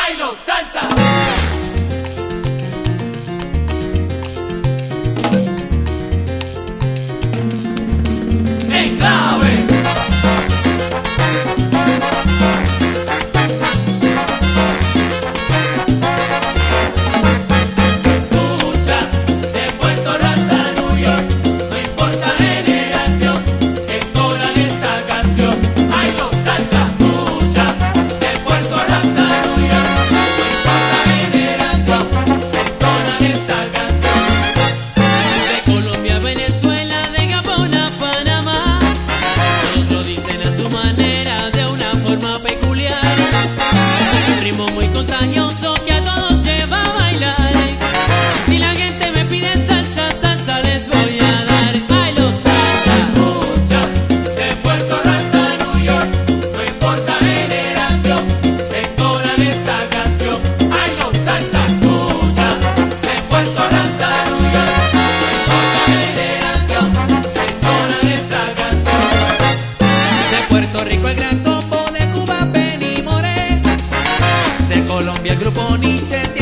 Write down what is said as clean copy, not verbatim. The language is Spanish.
bailo salsa. En clave. Se escucha de Puerto Rico hasta New York, no importa generación, entonan esta canción. Bailo salsa. Se escucha de Puerto Rico hasta New York, no importa generación, entonan esta canción. De Colombia a Venezuela, de Gabón a Panamá, todos lo dicen a su manera, de una forma peculiar. Es un ritmo muy contagioso que a todos lleva a bailar. Si la gente me pide salsa, salsa les voy a dar. Bailo salsa. Escucha de Puerto Rico hasta New York, no importa generación, entonan esta canción. Bailo salsa. Escucha de Puerto Rico hasta New York, no importa generación, entonan esta canción. De Puerto Rico el Gran Combo, de Cuba Benny Moré, de Colombia el grupo Nietzsche.